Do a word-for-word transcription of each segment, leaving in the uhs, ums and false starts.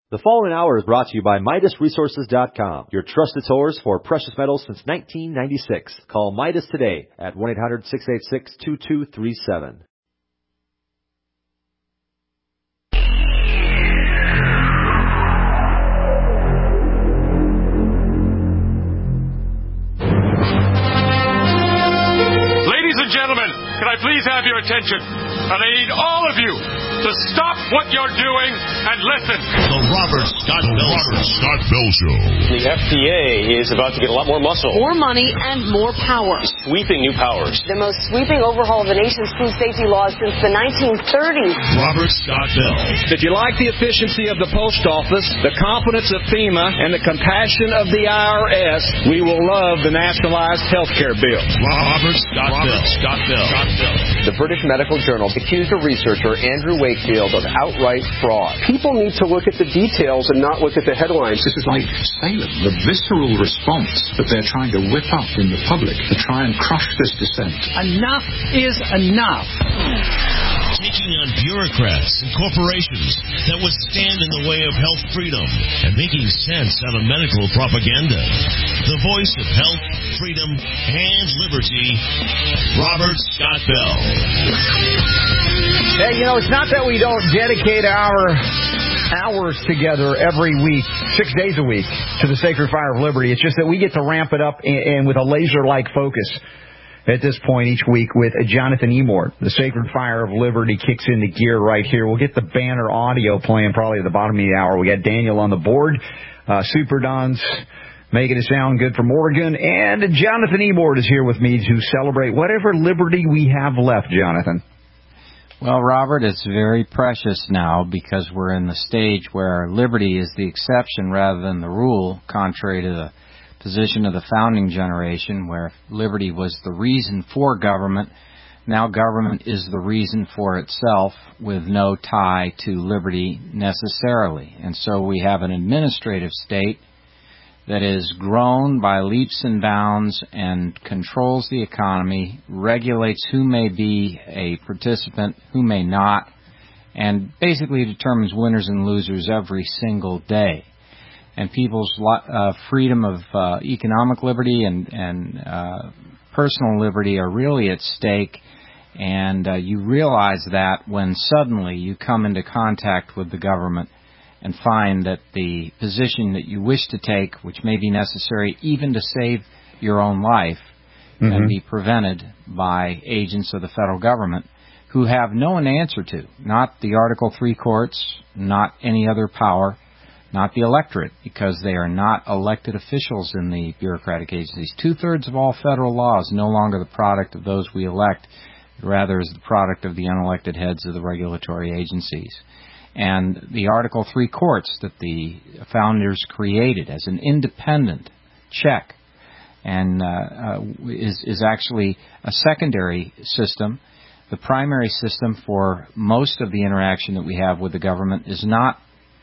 The following hour is brought to you by Midas Resources dot com, your trusted source for precious metals since nineteen ninety-six. Call Midas today at one eight hundred, six eight six, two two three seven. Ladies and gentlemen, can I please have your attention? And I need all of you to stop what you're doing and listen. The Robert Scott Bell Robert Scott Bell Show. The F D A is about to get a lot more muscle. More money and more power. Sweeping new powers. The most sweeping overhaul of the nation's food safety laws since the nineteen thirties. Robert Scott Bell. If you like the efficiency of the post office, the competence of FEMA, and the compassion of the I R S, we will love the nationalized health care bill. Robert Scott Robert Bell. Scott Bell. Scott Bell. The British Medical Journal accused a researcher, Andrew Wakefield, of outright fraud. People need to look at the details and not look at the headlines. This is like Salem, the visceral response that they're trying to whip up in the public to try and crush this dissent. Enough is enough. Taking on bureaucrats and corporations that would stand in the way of health freedom and making sense out of medical propaganda. The voice of health, freedom, and liberty, Robert Scott Bell. Hey, you know, it's not that we don't dedicate our hours together every week, six days a week, to the Sacred Fire of Liberty. It's just that we get to ramp it up and, and with a laser-like focus at this point each week with Jonathan Emord. The Sacred Fire of Liberty kicks into gear right here. We'll get the banner audio playing probably at the bottom of the hour. We got Daniel on the board, uh, Super Don's making it sound good from Oregon, and Jonathan Emord is here with me to celebrate whatever liberty we have left, Jonathan. Well, Robert, it's very precious now because we're in the stage where liberty is the exception rather than the rule, contrary to the position of the founding generation where liberty was the reason for government. Now government is the reason for itself with no tie to liberty necessarily. And so we have an administrative state that is grown by leaps and bounds and controls the economy, regulates who may be a participant, who may not, and basically determines winners and losers every single day. And people's uh, freedom of uh, economic liberty and, and uh, personal liberty are really at stake. And uh, you realize that when suddenly you come into contact with the government and find that the position that you wish to take, which may be necessary even to save your own life, mm-hmm. can be prevented by agents of the federal government who have no one to answer to, not the Article three courts, not any other power, not the electorate, because they are not elected officials in the bureaucratic agencies. Two-thirds of all federal law is no longer the product of those we elect, rather is the product of the unelected heads of the regulatory agencies. And the Article three courts that the founders created as an independent check and uh, uh, is, is actually a secondary system. The primary system for most of the interaction that we have with the government is not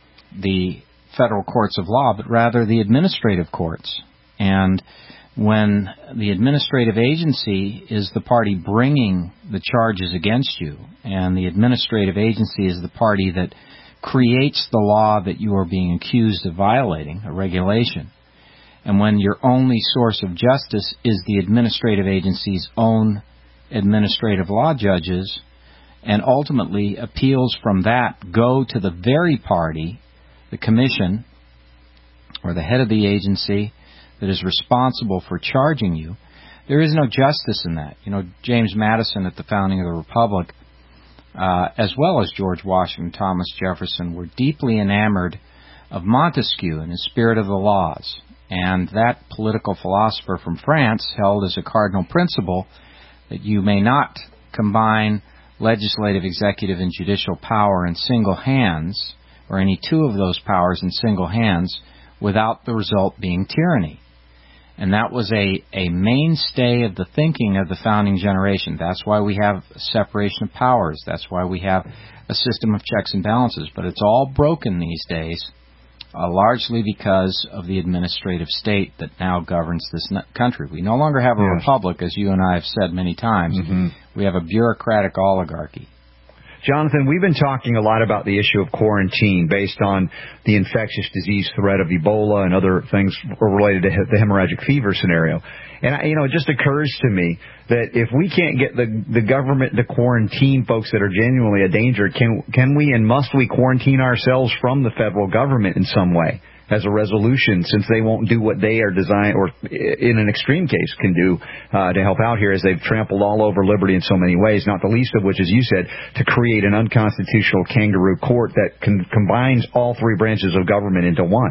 the federal courts of law, but rather the administrative courts. And when the administrative agency is the party bringing the charges against you, and the administrative agency is the party that creates the law that you are being accused of violating, a regulation, and when your only source of justice is the administrative agency's own administrative law judges, and ultimately appeals from that go to the very party, the commission, or the head of the agency that is responsible for charging you, there is no justice in that. You know, James Madison at the founding of the Republic, uh, as well as George Washington, Thomas Jefferson, were deeply enamored of Montesquieu and his spirit of the laws. And that political philosopher from France held as a cardinal principle that you may not combine legislative, executive, and judicial power in single hands, or any two of those powers in single hands, without the result being tyranny. And that was a, a mainstay of the thinking of the founding generation. That's why we have a separation of powers. That's why we have a system of checks and balances. But it's all broken these days, uh, largely because of the administrative state that now governs this country. We no longer have a yes. republic, as you and I have said many times. Mm-hmm. We have a bureaucratic oligarchy. Jonathan, we've been talking a lot about the issue of quarantine based on the infectious disease threat of Ebola and other things related to the hemorrhagic fever scenario. And, I, you know, it just occurs to me that if we can't get the, the government to quarantine folks that are genuinely a danger, can, can we and must we quarantine ourselves from the federal government in some way as a resolution, since they won't do what they are designed, or in an extreme case can do uh, to help out here, as they've trampled all over liberty in so many ways, not the least of which, as you said, to create an unconstitutional kangaroo court that can, combines all three branches of government into one.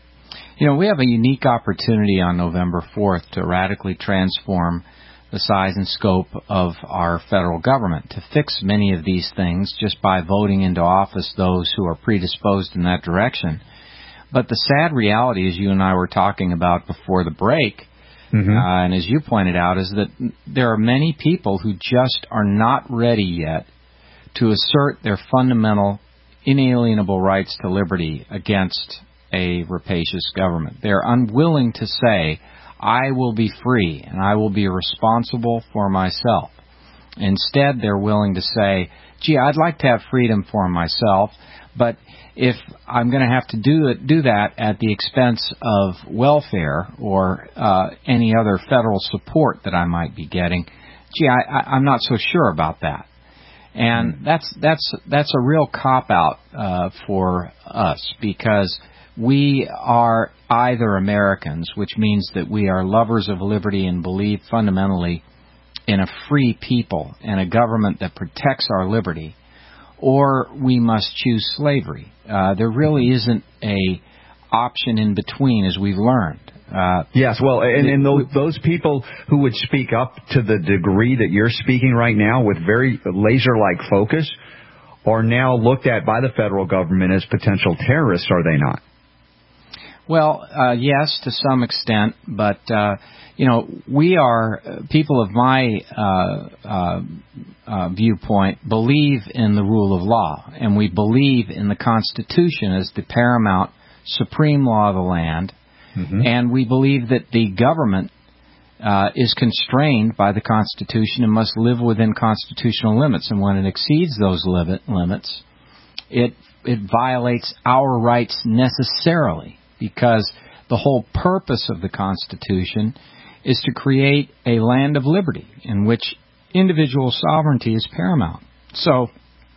You know, we have a unique opportunity on November fourth to radically transform the size and scope of our federal government, to fix many of these things just by voting into office those who are predisposed in that direction. But the sad reality, as you and I were talking about before the break, mm-hmm. uh, and as you pointed out, is that there are many people who just are not ready yet to assert their fundamental, inalienable rights to liberty against a rapacious government. They're unwilling to say, I will be free and I will be responsible for myself. Instead, they're willing to say, gee, I'd like to have freedom for myself, but if I'm going to have to do it, do that at the expense of welfare or uh, any other federal support that I might be getting, gee, I, I, I'm not so sure about that. And that's that's that's a real cop-out uh, for us, because we are either Americans, which means that we are lovers of liberty and believe fundamentally in a free people and a government that protects our liberty, or we must choose slavery. Uh, there really isn't a option in between, as we've learned. Uh, yes, well, and, and those, those people who would speak up to the degree that you're speaking right now with very laser-like focus are now looked at by the federal government as potential terrorists, are they not? Well, uh, yes, to some extent, but, uh, you know, we are, uh, people of my uh, uh, uh, viewpoint believe in the rule of law, and we believe in the Constitution as the paramount supreme law of the land, mm-hmm. and we believe that the government uh, is constrained by the Constitution and must live within constitutional limits, and when it exceeds those limit, limits, it it violates our rights necessarily, because the whole purpose of the Constitution is to create a land of liberty in which individual sovereignty is paramount. So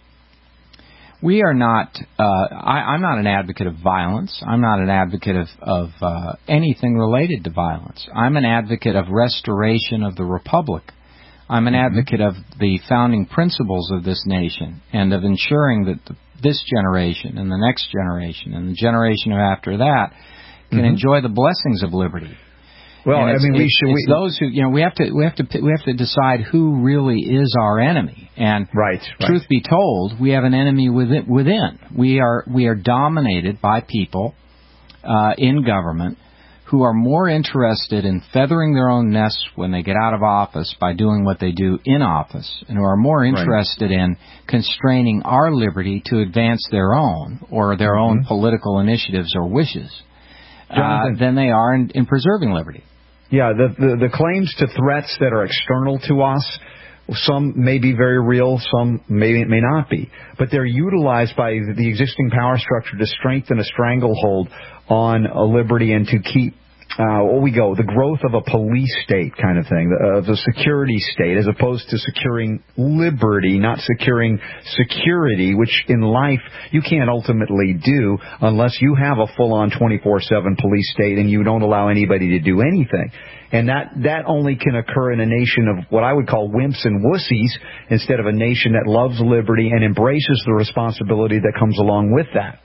we are not, uh, I, I'm not an advocate of violence. I'm not an advocate of, of uh, anything related to violence. I'm an advocate of restoration of the Republic. I'm an mm-hmm. advocate of the founding principles of this nation and of ensuring that the, this generation and the next generation and the generation after that can mm-hmm. enjoy the blessings of liberty. Well, I mean, we it's, should. It's we, those who, you know, we have to, we have to, we have to decide who really is our enemy. And right, truth right. be told, we have an enemy within. within. We are, we are dominated by people uh, in government who are more interested in feathering their own nests when they get out of office by doing what they do in office, and who are more interested right. in constraining our liberty to advance their own or their mm-hmm. own political initiatives or wishes uh, than they are in, in preserving liberty. Yeah, the, the the claims to threats that are external to us, some may be very real, some may may not be. But they're utilized by the existing power structure to strengthen a stranglehold on a liberty and to keep, uh, what we go, the growth of a police state kind of thing, of the security state, as opposed to securing liberty, not securing security, which in life you can't ultimately do unless you have a full-on twenty-four seven police state and you don't allow anybody to do anything. And that, that only can occur in a nation of what I would call wimps and wussies, instead of a nation that loves liberty and embraces the responsibility that comes along with that.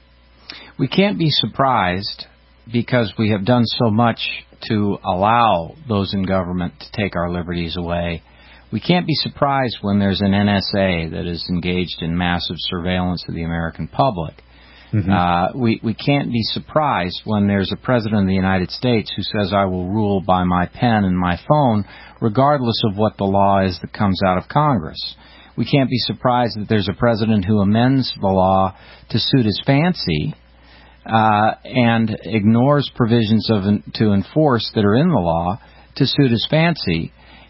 We can't be surprised, because we have done so much to allow those in government to take our liberties away. We can't be surprised when there's an N S A that is engaged in massive surveillance of the American public. Mm-hmm. Uh, we, we can't be surprised when there's a president of the United States who says, I will rule by my pen and my phone, regardless of what the law is that comes out of Congress. We can't be surprised that there's a president who amends the law to suit his fancy, Uh, and ignores provisions of to enforce that are in the law to suit his fancy,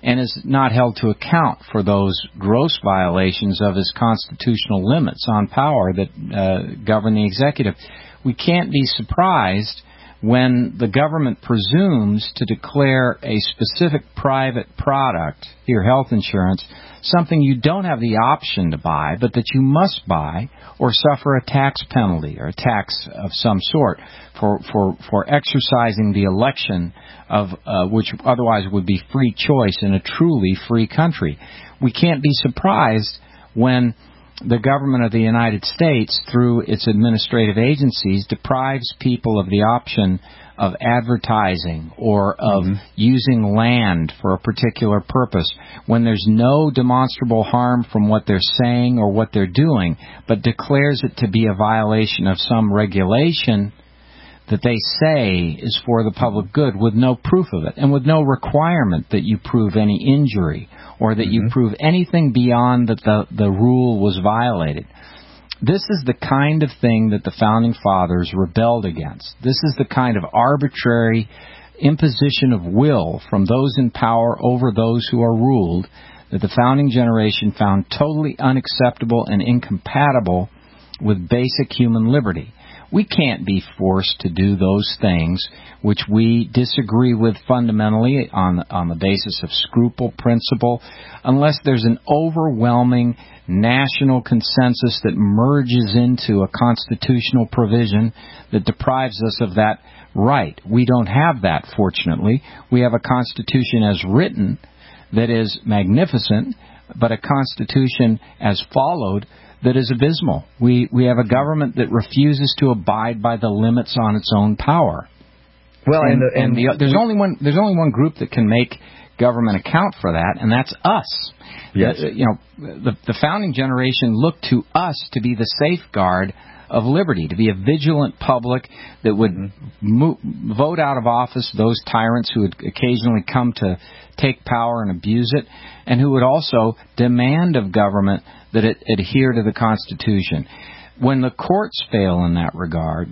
and is not held to account for those gross violations of his constitutional limits on power that uh, govern the executive. We can't be surprised when the government presumes to declare a specific private product, here health insurance, something you don't have the option to buy, but that you must buy or suffer a tax penalty or a tax of some sort for for, for exercising the election of uh, which otherwise would be free choice in a truly free country. We can't be surprised when the government of the United States, through its administrative agencies, deprives people of the option of advertising or of mm-hmm. using land for a particular purpose when there's no demonstrable harm from what they're saying or what they're doing, but declares it to be a violation of some regulation that they say is for the public good with no proof of it and with no requirement that you prove any injury or that mm-hmm. you prove anything beyond that the, the rule was violated. This is the kind of thing that the Founding Fathers rebelled against. This is the kind of arbitrary imposition of will from those in power over those who are ruled that the founding generation found totally unacceptable and incompatible with basic human liberty. We can't be forced to do those things which we disagree with fundamentally on, on the basis of scruple principle unless there's an overwhelming national consensus that merges into a constitutional provision that deprives us of that right. We don't have that, fortunately. We have a Constitution as written that is magnificent, but a Constitution as followed that is abysmal. We we have a government that refuses to abide by the limits on its own power. Well, and, and, the, and, and the, there's we, only one there's only one group that can make government account for that, and that's us. Yes. The, you know, the, the founding generation looked to us to be the safeguard of liberty, to be a vigilant public that would mm-hmm. mo- vote out of office those tyrants who would occasionally come to take power and abuse it, and who would also demand of government that it adhere to the Constitution. When the courts fail in that regard,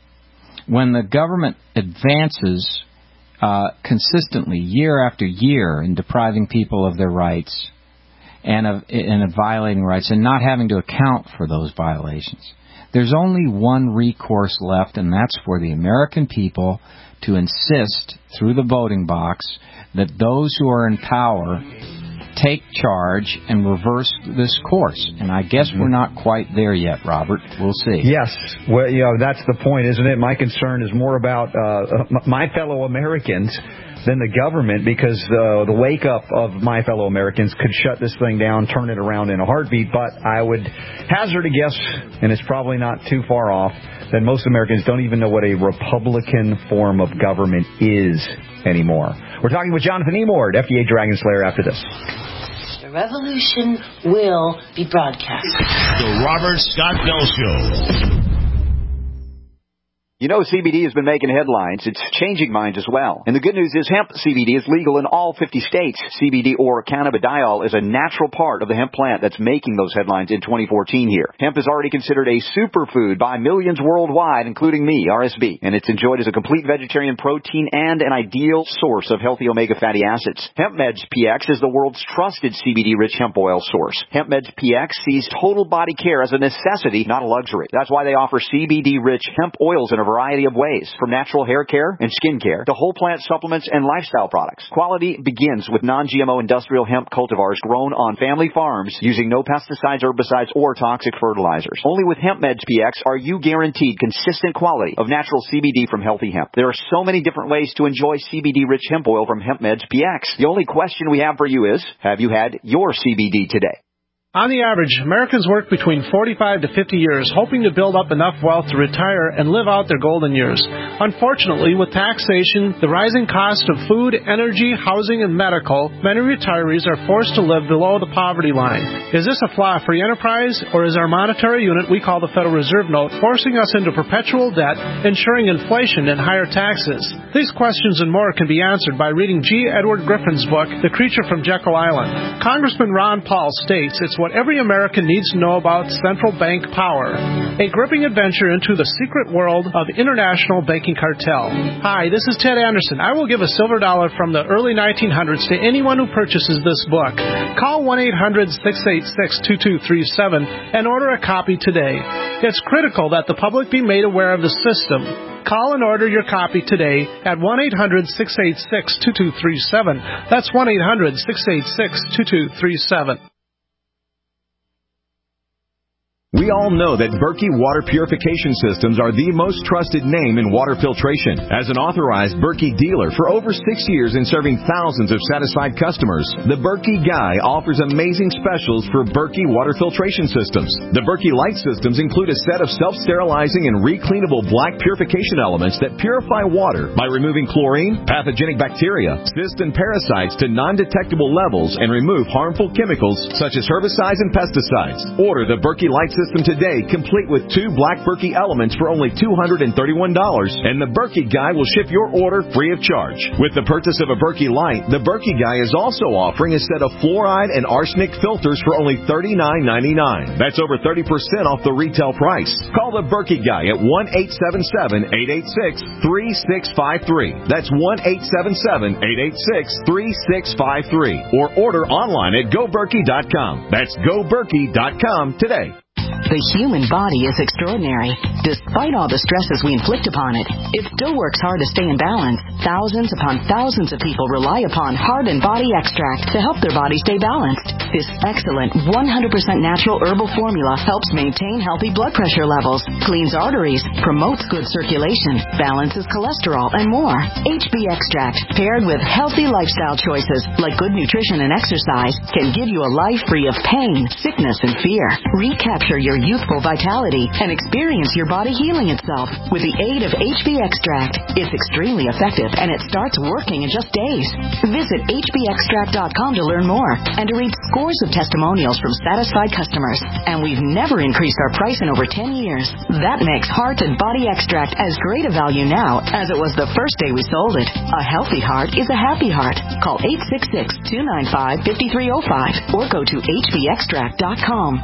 when the government advances uh, consistently year after year in depriving people of their rights and of, and of violating rights and not having to account for those violations, there's only one recourse left, and that's for the American people to insist through the voting box that those who are in power take charge and reverse this course. And I guess we're not quite there yet, Robert. We'll see. Yes. Well, you know, that's the point, isn't it? My concern is more about uh, my fellow Americans than the government, because uh, the wake-up of my fellow Americans could shut this thing down, turn it around in a heartbeat. But I would hazard a guess, and it's probably not too far off, that most Americans don't even know what a Republican form of government is anymore. We're talking with Jonathan Emord, F D A Dragon Slayer, after this. The revolution will be broadcast. The Robert Scott Bell Show. You know, C B D has been making headlines. It's changing minds as well. And the good news is hemp C B D is legal in all fifty states. C B D, or cannabidiol, is a natural part of the hemp plant that's making those headlines in twenty fourteen here. Hemp is already considered a superfood by millions worldwide, including me, R S B. And it's enjoyed as a complete vegetarian protein and an ideal source of healthy omega fatty acids. HempMeds P X is the world's trusted C B D-rich hemp oil source. HempMeds P X sees total body care as a necessity, not a luxury. That's why they offer C B D-rich hemp oils in a variety of ways, from natural hair care and skin care to whole plant supplements and lifestyle products. Quality begins with non G M O industrial hemp cultivars grown on family farms using no pesticides, herbicides, or toxic fertilizers. Only with HempMeds P X are you guaranteed consistent quality of natural C B D from healthy hemp. There are so many different ways to enjoy C B D-rich hemp oil from HempMeds P X. The only question we have for you is, have you had your C B D today? On the average, Americans work between forty-five to fifty years hoping to build up enough wealth to retire and live out their golden years. Unfortunately, with taxation, the rising cost of food, energy, housing, and medical, many retirees are forced to live below the poverty line. Is this a flaw free enterprise, or is our monetary unit we call the Federal Reserve Note forcing us into perpetual debt, ensuring inflation and higher taxes? These questions and more can be answered by reading G. Edward Griffin's book, The Creature from Jekyll Island. Congressman Ron Paul states it's what every American needs to know about central bank power. A gripping adventure into the secret world of international banking cartel. Hi, this is Ted Anderson. I will give a silver dollar from the early nineteen hundreds to anyone who purchases this book. Call one eight hundred six eight six two two three seven and order a copy today. It's critical that the public be made aware of the system. Call and order your copy today at one eight hundred six eight six two two three seven. That's one eight hundred six eight six two two three seven. We all know that Berkey Water Purification Systems are the most trusted name in water filtration. As an authorized Berkey dealer for over six years and serving thousands of satisfied customers, the Berkey Guy offers amazing specials for Berkey Water Filtration Systems. The Berkey Light Systems include a set of self-sterilizing and recleanable black purification elements that purify water by removing chlorine, pathogenic bacteria, cysts, and parasites to non-detectable levels and remove harmful chemicals such as herbicides and pesticides. Order the Berkey Light System today, complete with two black Berkey elements for only two hundred thirty-one dollars, and the Berkey Guy will ship your order free of charge. With the purchase of a Berkey Light, the Berkey Guy is also offering a set of fluoride and arsenic filters for only thirty-nine ninety-nine. That's over thirty percent off the retail price. Call the Berkey Guy at one eight seven seven eight eight six three six five three. That's one eight seven seven eight eight six three six five three. Or order online at go berkey dot com. That's go berkey dot com today. The human body is extraordinary. Despite all the stresses we inflict upon it, it still works hard to stay in balance. Thousands upon thousands of people rely upon Heart and Body Extract to help their body stay balanced. This excellent one hundred percent natural herbal formula helps maintain healthy blood pressure levels, cleans arteries, promotes good circulation, balances cholesterol, and more. H B Extract, paired with healthy lifestyle choices like good nutrition and exercise, can give you a life free of pain, sickness, and fear. Recapture your youthful vitality and experience your body healing itself with the aid of H B Extract. It's extremely effective and it starts working in just days. Visit H B extract dot com to learn more and to read scores of testimonials from satisfied customers. And we've never increased our price in over ten years. That makes Heart and Body Extract as great a value now as it was the first day we sold it. A healthy heart is a happy heart. Call eight six six, two nine five, five three zero five or go to H B extract dot com.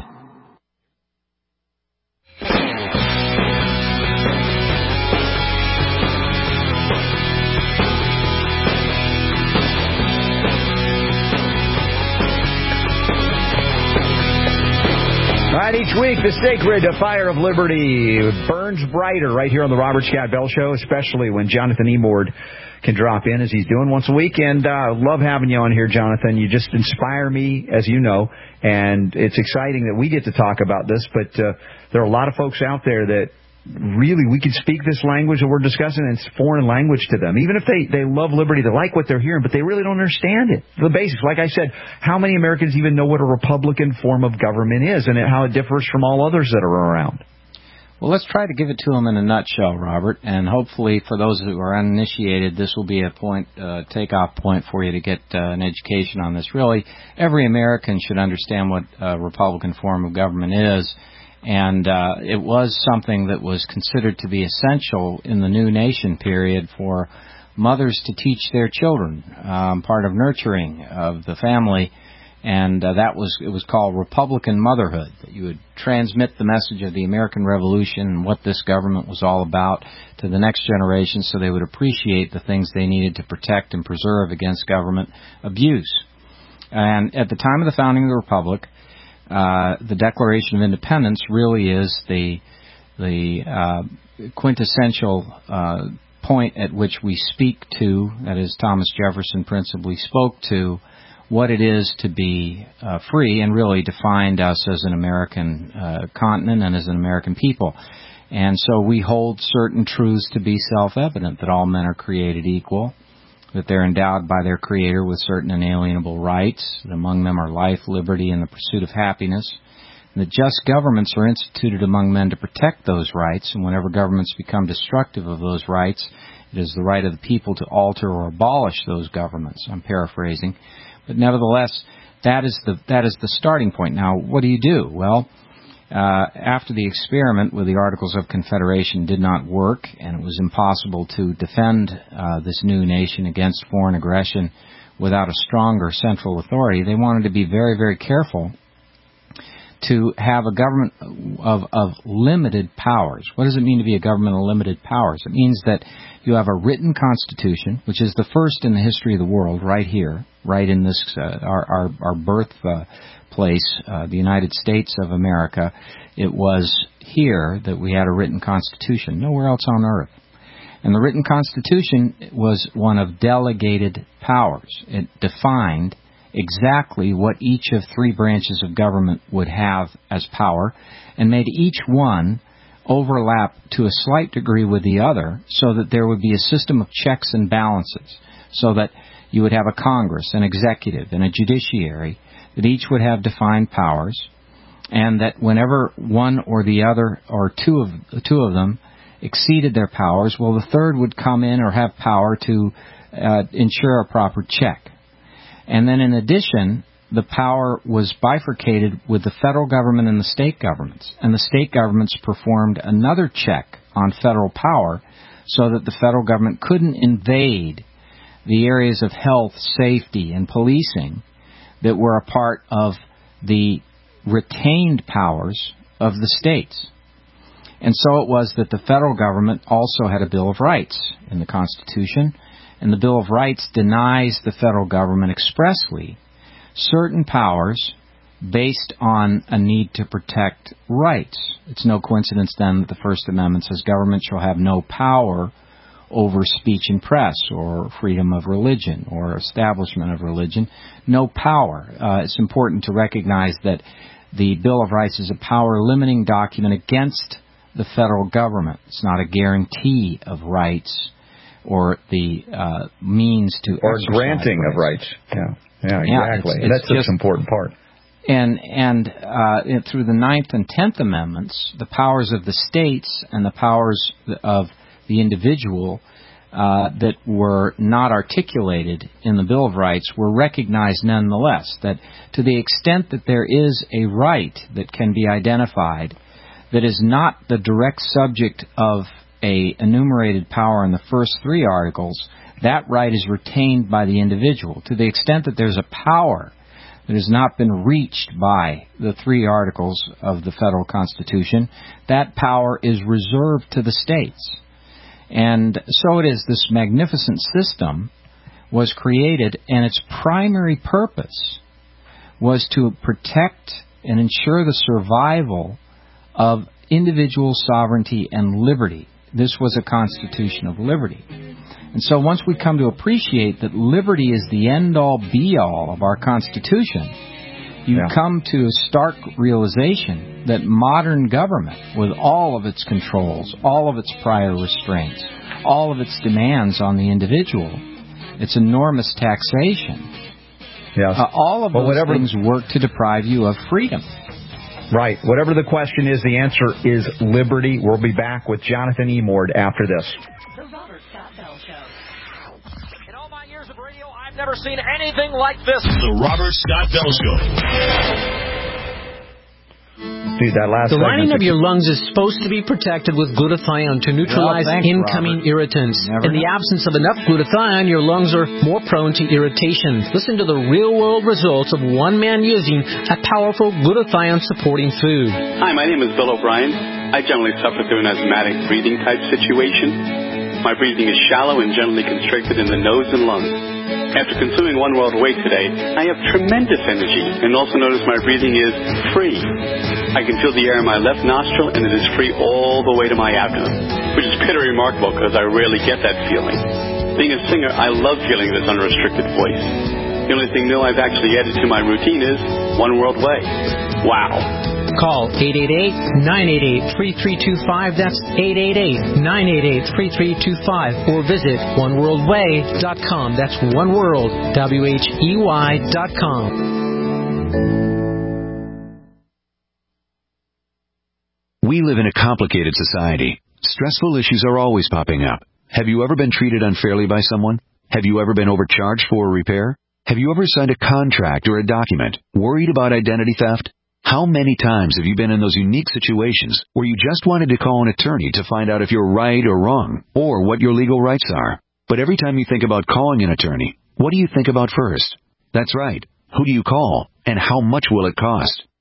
All right, each week the sacred fire of liberty burns brighter right here on the Robert Scott Bell Show, especially when Jonathan Emord can drop in as he's doing once a week. And uh, love having you on here, Jonathan. You just inspire me, as you know, and it's exciting that we get to talk about this. But uh, there are a lot of folks out there that really, we can speak this language that we're discussing, and it's foreign language to them. Even if they, they love liberty, they like what they're hearing, but they really don't understand it. The basics. Like I said, how many Americans even know what a Republican form of government is and how it differs from all others that are around? Well, let's try to give it to them in a nutshell, Robert, and hopefully for those who are uninitiated, this will be a point, uh, takeoff point for you to get uh, an education on this. Really, every American should understand what a Republican form of government is. And uh, it was something that was considered to be essential in the new nation period for mothers to teach their children, um, part of nurturing of the family. And uh, that was it was called Republican motherhood, that you would transmit the message of the American Revolution and what this government was all about to the next generation so they would appreciate the things they needed to protect and preserve against government abuse. And at the time of the founding of the Republic, Uh, the Declaration of Independence really is the the uh, quintessential uh, point at which we speak to, that is, Thomas Jefferson principally spoke to, what it is to be uh, free, and really defined us as an American uh, continent and as an American people. And so we hold certain truths to be self-evident, that all men are created equal, that they're endowed by their Creator with certain inalienable rights, that among them are life, liberty, and the pursuit of happiness, and that just governments are instituted among men to protect those rights, and whenever governments become destructive of those rights, it is the right of the people to alter or abolish those governments. I'm paraphrasing. But nevertheless, that is the that is the starting point. Now, what do you do? Well, Uh, after the experiment with the Articles of Confederation did not work, and it was impossible to defend uh, this new nation against foreign aggression without a stronger central authority, they wanted to be very, very careful to have a government of, of limited powers. What does it mean to be a government of limited powers? It means that you have a written constitution, which is the first in the history of the world, right here, right in this, uh, our, our, our birth uh, place, uh, the United States of America. It was here that we had a written constitution, nowhere else on earth. And the written constitution was one of delegated powers. It defined exactly what each of three branches of government would have as power and made each one overlap to a slight degree with the other so that there would be a system of checks and balances, so that you would have a Congress, an executive, and a judiciary, that each would have defined powers, and that whenever one or the other or two of two of them exceeded their powers, well, the third would come in or have power to uh, ensure a proper check. And then in addition, the power was bifurcated with the federal government and the state governments. And the state governments performed another check on federal power so that the federal government couldn't invade the areas of health, safety, and policing that were a part of the retained powers of the states. And so it was that the federal government also had a Bill of Rights in the Constitution, and the Bill of Rights denies the federal government expressly certain powers based on a need to protect rights. It's no coincidence then that the First Amendment says government shall have no power over speech and press or freedom of religion or establishment of religion. No power. Uh, it's important to recognize that the Bill of Rights is a power-limiting document against the federal government. It's not a guarantee of rights or the uh, means to or exercise granting rights. of rights. Yeah, yeah, yeah exactly. It's, it's That's just, an important part. And and uh, through the Ninth and Tenth Amendments, the powers of the states and the powers of the individual uh, that were not articulated in the Bill of Rights were recognized nonetheless. That to the extent that there is a right that can be identified that is not the direct subject of a enumerated power in the first three articles, that right is retained by the individual. To the extent that there's a power that has not been reached by the three articles of the federal Constitution, that power is reserved to the states. And so it is this magnificent system was created, and its primary purpose was to protect and ensure the survival of individual sovereignty and liberty. This was a constitution of liberty. And so once we come to appreciate that liberty is the end-all, be-all of our Constitution, you yeah. come to a stark realization that modern government, with all of its controls, all of its prior restraints, all of its demands on the individual, its enormous taxation, yes. uh, all of well, those whatever... things work to deprive you of freedom. Right. Whatever the question is, the answer is liberty. We'll be back with Jonathan Emord after this. The Robert Scott Bell Show. In all my years of radio, I've never seen anything like this. The Robert Scott Bell Show. Dude, that last the lining of your lungs is supposed to be protected with glutathione to neutralize well, thanks, incoming Robert. irritants. Never In know. the absence of enough glutathione, your lungs are more prone to irritation. Listen to the real-world results of one man using a powerful glutathione-supporting food. Hi, my name is Bill O'Brien. I generally suffer through an asthmatic breathing type situation. My breathing is shallow and generally constricted in the nose and lungs. After consuming One World Away today, I have tremendous energy and also notice my breathing is free. I can feel the air in my left nostril and it is free all the way to my abdomen, which is pretty remarkable because I rarely get that feeling. Being a singer, I love feeling this unrestricted voice. The only thing new I've actually added to my routine is One World Way. Wow. Call eight eight eight, nine eight eight, three three two five. That's eight eight eight, nine eight eight, three three two five. Or visit one world way dot com. That's oneworld, W H E Y dot com. We live in a complicated society. Stressful issues are always popping up. Have you ever been treated unfairly by someone? Have you ever been overcharged for a repair? Have you ever signed a contract or a document worried about identity theft? How many times have you been in those unique situations where you just wanted to call an attorney to find out if you're right or wrong, or what your legal rights are? But every time you think about calling an attorney, what do you think about first? That's right. Who do you call, and how much will it cost?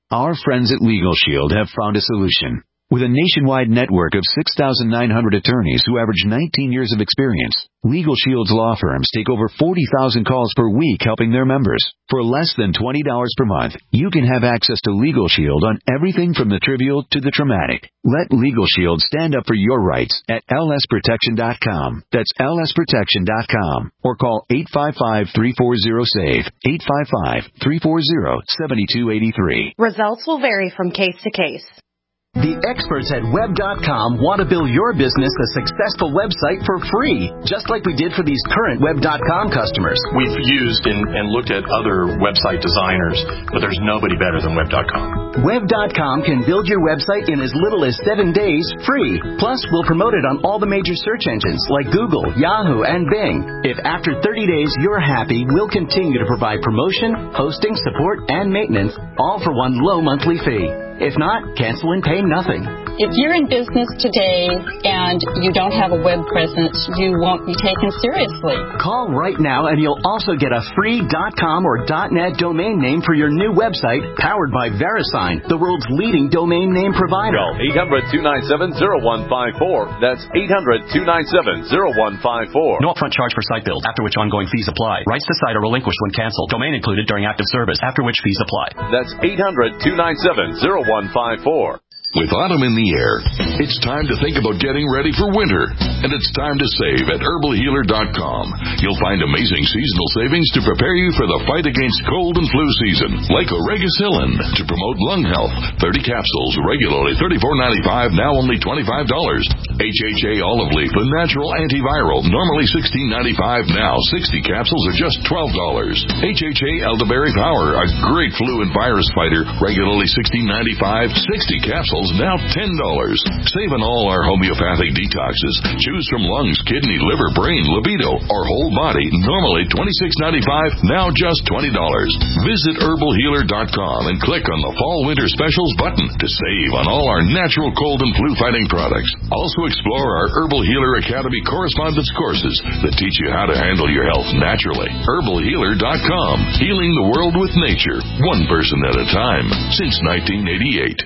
Our friends at Legal Shield have found a solution. With a nationwide network of six thousand nine hundred attorneys who average nineteen years of experience, Legal Shield's law firms take over forty thousand calls per week helping their members. For less than twenty dollars per month, you can have access to Legal Shield on everything from the trivial to the traumatic. Let Legal Shield stand up for your rights at L S protection dot com. That's L S protection dot com. Or call eight five five, three four zero, S A V E, eight five five, three four zero, seven two eight three. Results will vary from case to case. The experts at web dot com want to build your business a successful website for free, just like we did for these current web dot com customers. We've used and, and looked at other website designers, but there's nobody better than web dot com. web dot com can build your website in as little as seven days free. Plus, we'll promote it on all the major search engines like Google, Yahoo, and Bing. If after thirty days you're happy, we'll continue to provide promotion, hosting, support, and maintenance, all for one low monthly fee. If not, cancel and pay nothing. If you're in business today and you don't have a web presence, you won't be taken seriously. Call right now and you'll also get a free .com or .net domain name for your new website powered by VeriSign, the world's leading domain name provider. Call eight hundred, two nine seven, zero one five four. That's eight hundred, two nine seven, zero one five four. No upfront charge for site build, after which ongoing fees apply. Rights to site are relinquished when canceled. Domain included during active service, after which fees apply. That's eight hundred, two nine seven, zero one five four. With autumn in the air, it's time to think about getting ready for winter. And it's time to save at herbal healer dot com. You'll find amazing seasonal savings to prepare you for the fight against cold and flu season. Like Oregacillin to promote lung health. thirty capsules, regularly thirty-four ninety-five, now only twenty-five dollars. H H A olive leaf, a natural antiviral, normally sixteen ninety-five, now sixty capsules are just twelve dollars. H H A elderberry power, a great flu and virus fighter, regularly sixteen ninety-five, sixty capsules now ten dollars. Save on all our homeopathic detoxes. Choose from lungs, kidney, liver, brain, libido, or whole body. Normally twenty-six ninety-five, now just twenty dollars. Visit herbal healer dot com and click on the Fall Winter Specials button to save on all our natural cold and flu fighting products. Also explore our Herbal Healer Academy correspondence courses that teach you how to handle your health naturally. herbal healer dot com. Healing the world with nature, one person at a time, since nineteen eighty-eight.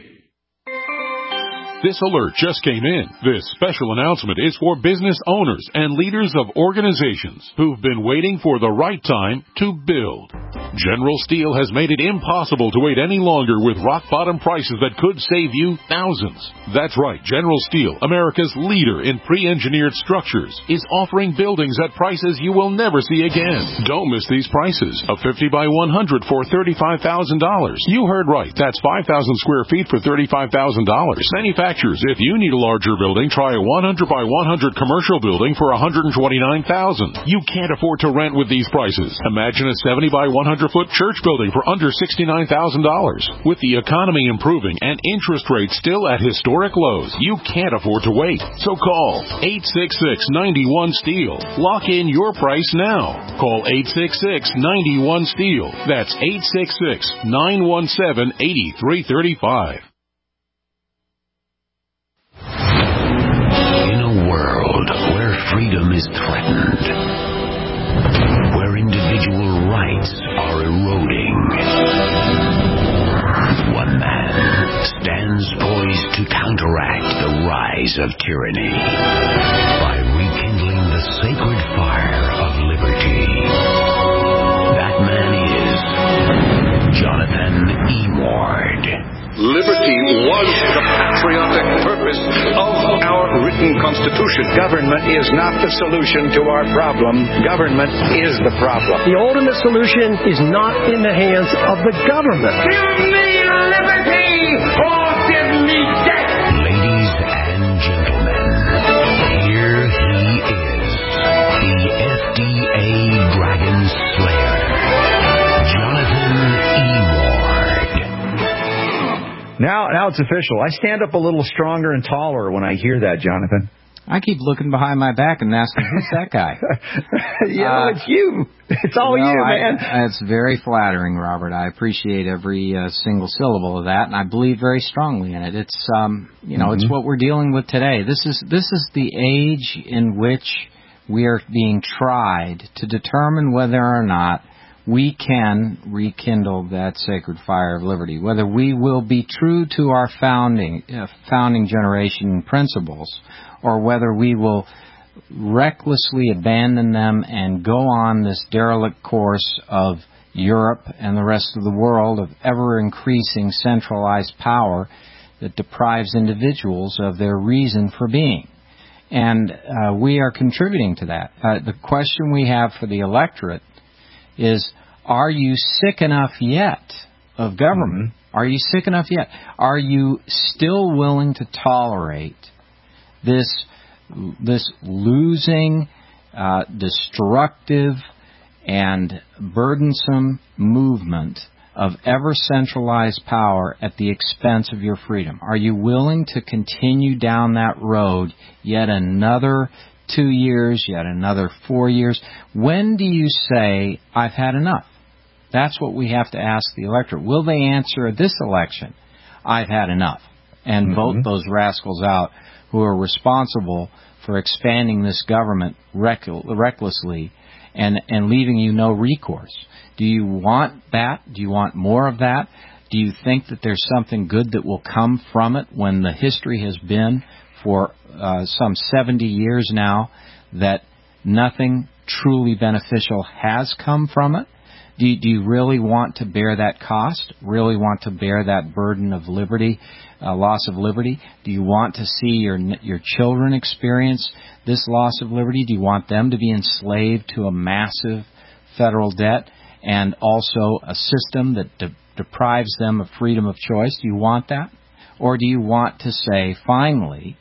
This alert just came in. This special announcement is for business owners and leaders of organizations who've been waiting for the right time to build. General Steel has made it impossible to wait any longer with rock-bottom prices that could save you thousands. That's right, General Steel, America's leader in pre-engineered structures, is offering buildings at prices you will never see again. Don't miss these prices. A fifty by one hundred for thirty-five thousand dollars. You heard right. That's five thousand square feet for thirty-five thousand dollars. Manufacturers, if you need a larger building, try a one hundred by one hundred commercial building for one hundred twenty-nine thousand dollars. You can't afford to rent with these prices. Imagine a seventy by one hundred foot church building for under sixty-nine thousand dollars. With the economy improving and interest rates still at historic lows, you can't afford to wait. So call eight six six, nine one, STEEL. Lock in your price now. Call eight six six, nine one, STEEL. That's eight six six, nine one seven, eight three three five. In a world where freedom is threatened, where individual rights are eroding, one man stands poised to counteract the rise of tyranny by rekindling the sacred fire of liberty. That man is Jonathan E. Ward. Liberty was the patriotic purpose of our written Constitution. Government is not the solution to our problem. Government is the problem. The ultimate solution is not in the hands of the government. Give me liberty or give me death! Ladies and gentlemen, here he is, the F D A Dragon Slayer, Jonathan E. Now, now it's official. I stand up a little stronger and taller when I hear that, Jonathan. I keep looking behind my back and asking, who's that guy? you know, uh, it's you. It's all you, know, you, man. I, it's very flattering, Robert. I appreciate every uh, single syllable of that, and I believe very strongly in it. It's, um, you know, mm-hmm. it's what we're dealing with today. This is this is the age in which we are being tried to determine whether or not we can rekindle that sacred fire of liberty. Whether we will be true to our founding uh, founding generation principles, or whether we will recklessly abandon them and go on this derelict course of Europe and the rest of the world of ever-increasing centralized power that deprives individuals of their reason for being. And uh, we are contributing to that. Uh, the question we have for the electorate is, are you sick enough yet of government? Mm-hmm. Are you sick enough yet? Are you still willing to tolerate this this losing, uh, destructive, and burdensome movement of ever-centralized power at the expense of your freedom? Are you willing to continue down that road yet another two years, yet another four years? When do you say, I've had enough? That's what we have to ask the electorate. Will they answer this election, I've had enough, and mm-hmm. vote those rascals out who are responsible for expanding this government reck- recklessly and, and leaving you no recourse? Do you want that? Do you want more of that? Do you think that there's something good that will come from it when the history has been for uh, some seventy years now that nothing truly beneficial has come from it? Do you, do you really want to bear that cost? Really want to bear that burden of liberty, uh, loss of liberty? Do you want to see your your children experience this loss of liberty? Do you want them to be enslaved to a massive federal debt and also a system that de- deprives them of freedom of choice? Do you want that? Or do you want to say, finally,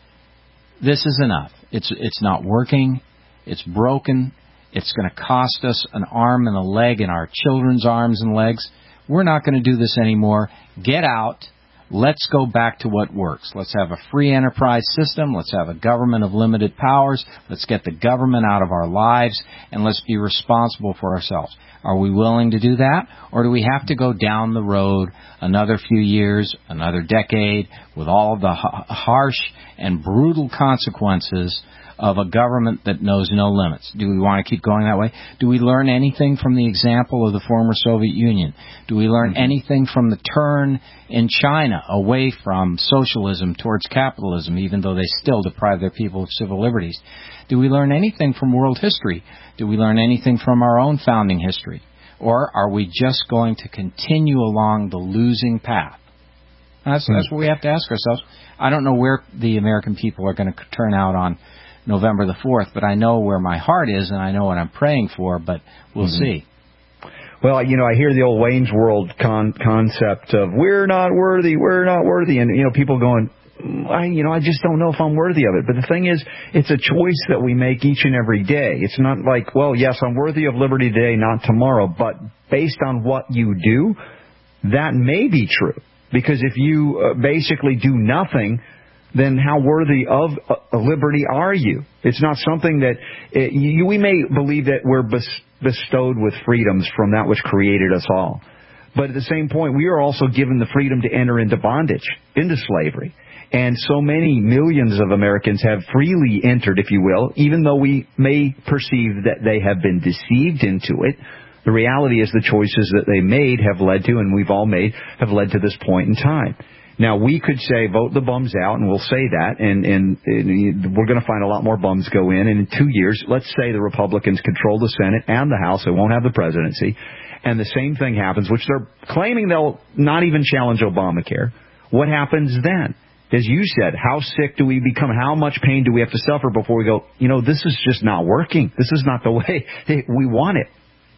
this is enough. It's it's not working. It's broken. It's going to cost us an arm and a leg and our children's arms and legs. We're not going to do this anymore. Get out. Let's go back to what works. Let's have a free enterprise system. Let's have a government of limited powers. Let's get the government out of our lives, and let's be responsible for ourselves. Are we willing to do that, or do we have to go down the road another few years, another decade, with all the ha- harsh and brutal consequences of a government that knows no limits? Do we want to keep going that way? Do we learn anything from the example of the former Soviet Union? Do we learn mm-hmm. anything from the turn in China away from socialism towards capitalism, even though they still deprive their people of civil liberties? Do we learn anything from world history? Do we learn anything from our own founding history? Or are we just going to continue along the losing path? That's, that's what we have to ask ourselves. I don't know where the American people are going to turn out on November the fourth, but I know where my heart is, and I know what I'm praying for, but we'll mm-hmm. see. Well, you know, I hear the old Wayne's World con- concept of we're not worthy, we're not worthy, and, you know, people going, I, you know, I just don't know if I'm worthy of it. But the thing is, it's a choice that we make each and every day. It's not like, well, yes, I'm worthy of liberty today, not tomorrow, but based on what you do, that may be true. Because if you uh, basically do nothing, then how worthy of uh, liberty are you? It's not something that it, you, we may believe that we're bes- bestowed with freedoms from that which created us all. But at the same point, we are also given the freedom to enter into bondage, into slavery. And so many millions of Americans have freely entered, if you will, even though we may perceive that they have been deceived into it. The reality is the choices that they made have led to, and we've all made, have led to this point in time. Now, we could say, vote the bums out, and we'll say that, and, and, and we're going to find a lot more bums go in. And in two years, let's say the Republicans control the Senate and the House. They won't have the presidency. And the same thing happens, which they're claiming they'll not even challenge Obamacare. What happens then? As you said, how sick do we become? How much pain do we have to suffer before we go, you know, this is just not working. This is not the way we want it.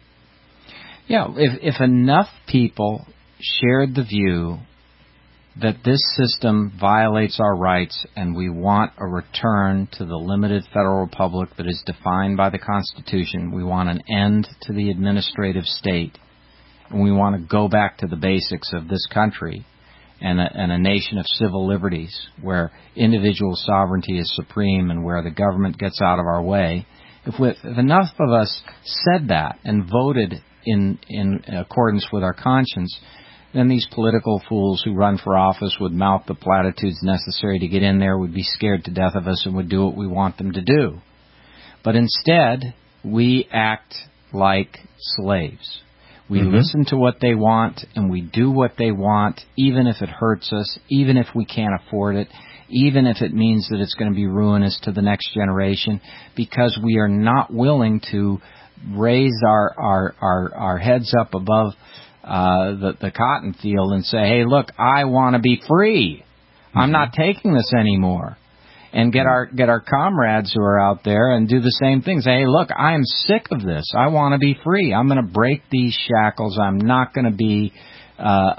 Yeah, if, if enough people shared the view that this system violates our rights and we want a return to the limited federal republic that is defined by the Constitution, we want an end to the administrative state, and we want to go back to the basics of this country and a, and a nation of civil liberties where individual sovereignty is supreme and where the government gets out of our way. If, we, if enough of us said that and voted in, in accordance with our conscience, then these political fools who run for office would mouth the platitudes necessary to get in there, would be scared to death of us, and would do what we want them to do. But instead, we act like slaves. We mm-hmm. listen to what they want, and we do what they want, even if it hurts us, even if we can't afford it, even if it means that it's going to be ruinous to the next generation, because we are not willing to raise our our our, our heads up above uh, the, the cotton field and say, hey, look, I want to be free. Mm-hmm. I'm not taking this anymore. And get our get our comrades who are out there and do the same thing. Say, hey, look, I am sick of this. I want to be free. I'm going to break these shackles. I'm not going to be uh,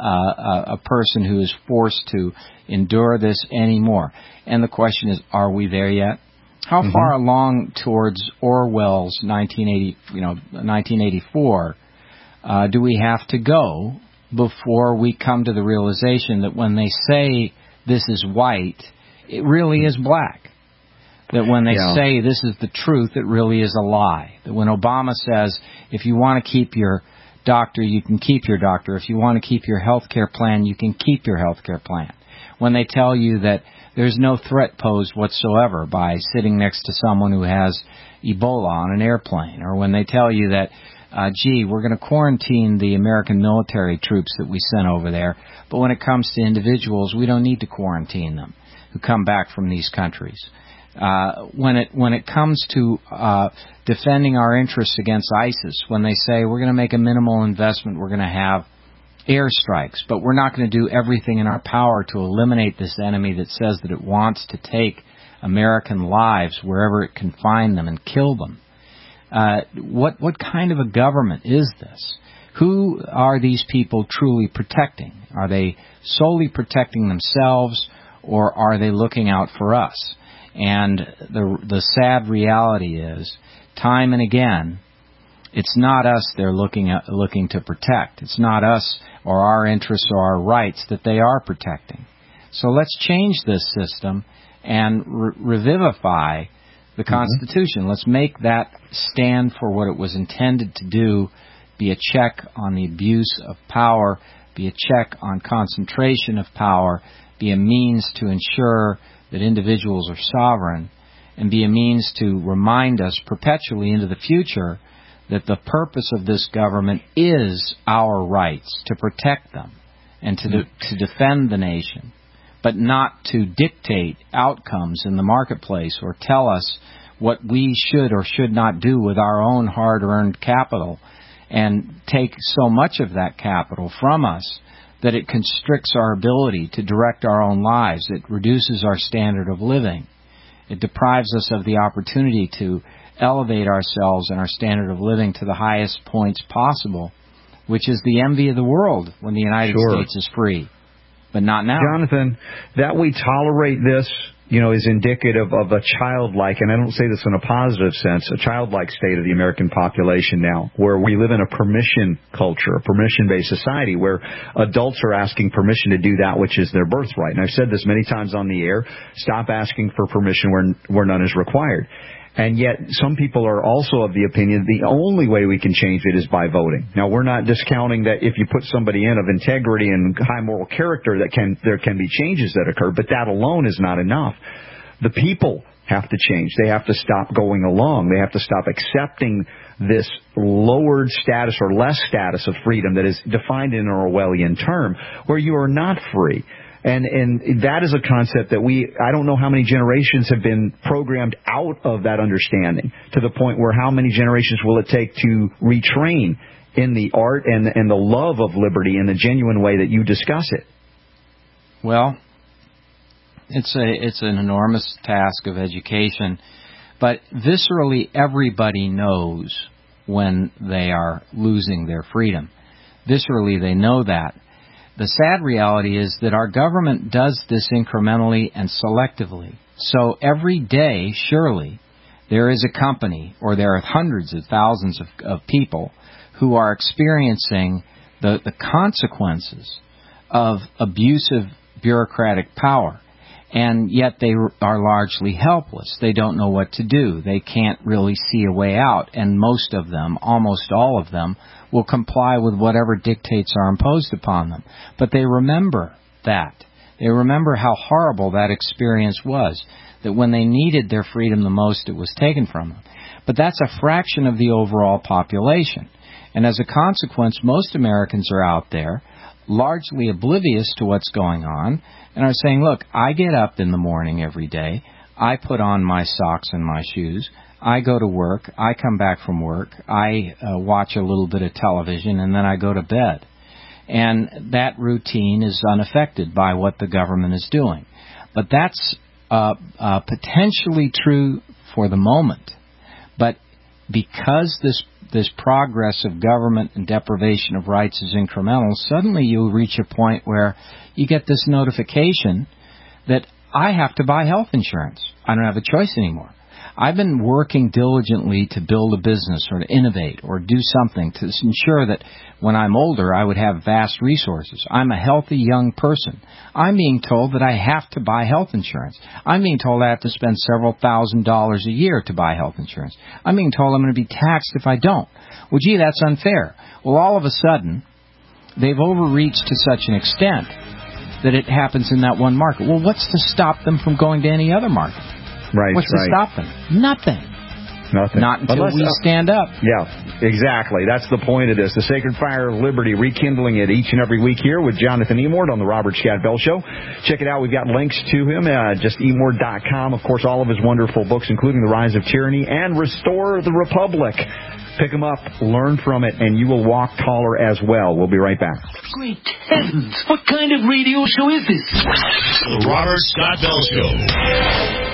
a, a person who is forced to endure this anymore. And the question is, are we there yet? How mm-hmm. far along towards Orwell's nineteen eighty, you know, nineteen eighty-four uh, do we have to go before we come to the realization that when they say this is white, it really is black? That when they yeah. say this is the truth, it really is a lie. That when Obama says, if you want to keep your doctor, you can keep your doctor. If you want to keep your health care plan, you can keep your health care plan. When they tell you that there's no threat posed whatsoever by sitting next to someone who has Ebola on an airplane. Or when they tell you that, uh, gee, we're going to quarantine the American military troops that we sent over there, but when it comes to individuals, we don't need to quarantine them who come back from these countries. Uh, when it when it comes to uh, defending our interests against ISIS, when they say we're going to make a minimal investment, we're going to have airstrikes, but we're not going to do everything in our power to eliminate this enemy that says that it wants to take American lives wherever it can find them and kill them. Uh, what what kind of a government is this? Who are these people truly protecting? Are they solely protecting themselves, or are they looking out for us? And the the sad reality is, time and again, it's not us they're looking at, looking to protect. It's not us or our interests or our rights that they are protecting. So let's change this system and re- revivify the Constitution. Mm-hmm. Let's make that stand for what it was intended to do, be a check on the abuse of power, be a check on concentration of power, be a means to ensure that individuals are sovereign, and be a means to remind us perpetually into the future that the purpose of this government is our rights, to protect them and to, de- to defend the nation, but not to dictate outcomes in the marketplace or tell us what we should or should not do with our own hard-earned capital and take so much of that capital from us that it constricts our ability to direct our own lives. It reduces our standard of living. It deprives us of the opportunity to elevate ourselves and our standard of living to the highest points possible, which is the envy of the world when the United sure. States is free. But not now. Jonathan, that we tolerate this, you know, is indicative of a childlike, and I don't say this in a positive sense, a childlike state of the American population now, where we live in a permission culture, a permission-based society, where adults are asking permission to do that which is their birthright. And I've said this many times on the air, stop asking for permission where, where none is required. And yet, some people are also of the opinion the only way we can change it is by voting. Now, we're not discounting that if you put somebody in of integrity and high moral character, that can there can be changes that occur, but that alone is not enough. The people have to change. They have to stop going along. They have to stop accepting this lowered status or less status of freedom that is defined in an Orwellian term, where you are not free. And and that is a concept that we, I don't know how many generations have been programmed out of that understanding, to the point where how many generations will it take to retrain in the art and, and the love of liberty in the genuine way that you discuss it? Well, it's a it's an enormous task of education, but viscerally everybody knows when they are losing their freedom. Viscerally they know that. The sad reality is that our government does this incrementally and selectively. So every day, surely, there is a company, or there are hundreds of thousands of, of people who are experiencing the, the consequences of abusive bureaucratic power. And yet they are largely helpless. They don't know what to do. They can't really see a way out. And most of them, almost all of them, will comply with whatever dictates are imposed upon them. But they remember that. They remember how horrible that experience was, that when they needed their freedom the most, it was taken from them. But that's a fraction of the overall population. And as a consequence, most Americans are out there largely oblivious to what's going on and are saying, look, I get up in the morning every day, I put on my socks and my shoes, I go to work, I come back from work, I uh, watch a little bit of television, and then I go to bed. And that routine is unaffected by what the government is doing. But that's uh, uh, potentially true for the moment. But because this this progress of government and deprivation of rights is incremental, suddenly you reach a point where you get this notification that I have to buy health insurance. I don't have a choice anymore. I've been working diligently to build a business or to innovate or do something to ensure that when I'm older I would have vast resources. I'm a healthy young person. I'm being told that I have to buy health insurance. I'm being told I have to spend several thousand dollars a year to buy health insurance. I'm being told I'm going to be taxed if I don't. Well, gee, that's unfair. Well, all of a sudden, they've overreached to such an extent that it happens in that one market. Well, what's to stop them from going to any other market? Right, What's right. to stop them? Nothing. Nothing. Not until Unless, we uh, stand up. Yeah, exactly. That's the point of this. The Sacred Fire of Liberty, rekindling it each and every week here with Jonathan Emord on the Robert Scott Bell Show. Check it out. We've got links to him, uh, just emord dot com. Of course, all of his wonderful books, including The Rise of Tyranny and Restore the Republic. Pick them up, learn from it, and you will walk taller as well. We'll be right back. Great heavens! What kind of radio show is this? The Robert Scott Bell Show.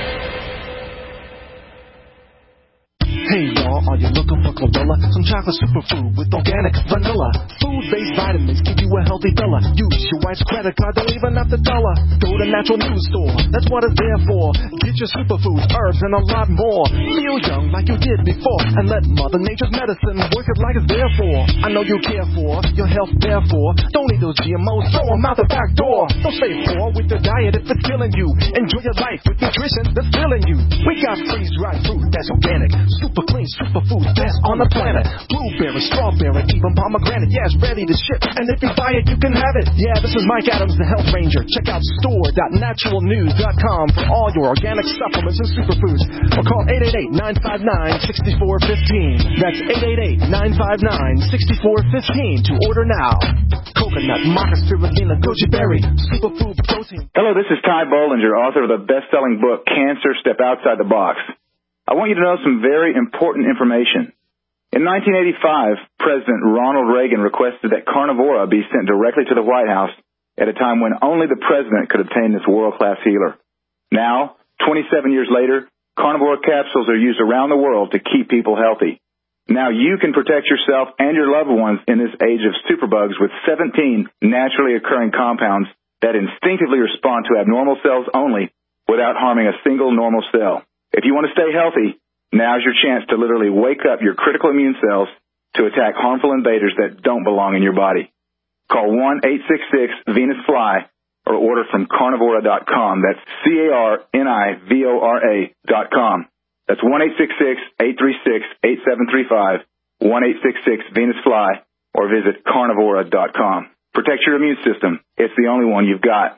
Hey y'all, are you looking for Chlorella? Some chocolate superfood with organic vanilla. Food-based vitamins give you a healthy fella. Use your wife's credit card, don't even have to tell her. Go to Natural News Store, that's what it's there for. Get your superfoods, herbs, and a lot more. Feel young like you did before, and let Mother Nature's medicine work it like it's there for. I know you care for your health, therefore. Don't eat those G M Os, throw them out the back door. Don't stay poor with your diet if it's killing you. Enjoy your life with nutrition that's filling you. We got freeze-dried fruit that's organic, super clean, superfood, best on the planet. Blueberry, strawberry, even pomegranate. Yeah, it's ready to ship, and if you buy it, you can have it. Yeah, this is Mike Adams, the Health Ranger. Check out store dot natural news dot com for all your organic supplements and superfoods. Or call eight eight eight, nine five nine, six four one five. That's eight eight eight, nine five nine, six four one five to order now. Coconut, maca, spirulina, goji berry, superfood protein. Hello, this is Ty Bollinger, author of the best-selling book, Cancer, Step Outside the Box. I want you to know some very important information. In nineteen eighty-five, President Ronald Reagan requested that Carnivora be sent directly to the White House at a time when only the president could obtain this world-class healer. Now, twenty-seven years later, Carnivora capsules are used around the world to keep people healthy. Now you can protect yourself and your loved ones in this age of superbugs with seventeen naturally occurring compounds that instinctively respond to abnormal cells only without harming a single normal cell. If you want to stay healthy, now's your chance to literally wake up your critical immune cells to attack harmful invaders that don't belong in your body. Call one eight six six Venus Fly or order from carnivora dot com. That's C A R N I V O R A dot com. That's one eight six six, eight three six, eight seven three five, one eight six six Venus Fly, or visit carnivora dot com. Protect your immune system. It's the only one you've got.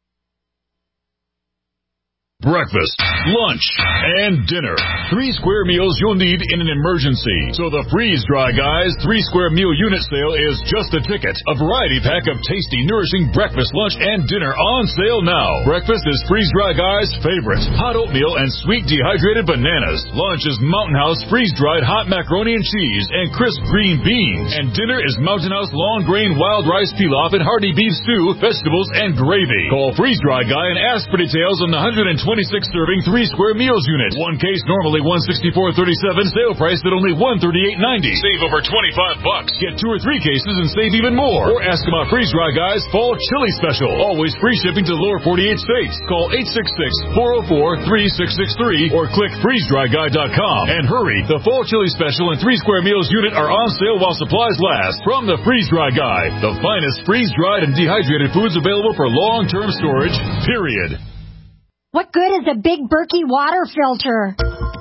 Breakfast, lunch, and dinner. Three square meals you'll need in an emergency. So the Freeze Dry Guys three square meal unit sale is just a ticket. A variety pack of tasty, nourishing breakfast, lunch, and dinner on sale now. Breakfast is Freeze Dry Guys' favorite. Hot oatmeal and sweet dehydrated bananas. Lunch is Mountain House freeze-dried hot macaroni and cheese and crisp green beans. And dinner is Mountain House long grain wild rice pilaf and hearty beef stew, vegetables, and gravy. Call Freeze Dry Guy and ask for details on the one hundred twenty-six serving three square meals unit. One case normally one sixty-four thirty-seven, sale price at only one thirty-eight ninety. Save over twenty-five bucks. Get two or three cases and save even more. Or ask about Freeze Dry Guys Fall Chili Special. Always free shipping to the lower forty-eight states. Call eight six six, four oh four, three six six three or click freeze dry guy dot com. And hurry, the Fall Chili Special and three square meals unit are on sale while supplies last. From the Freeze Dry Guy, the finest freeze-dried and dehydrated foods available for long-term storage, period. What good is a big Berkey water filter?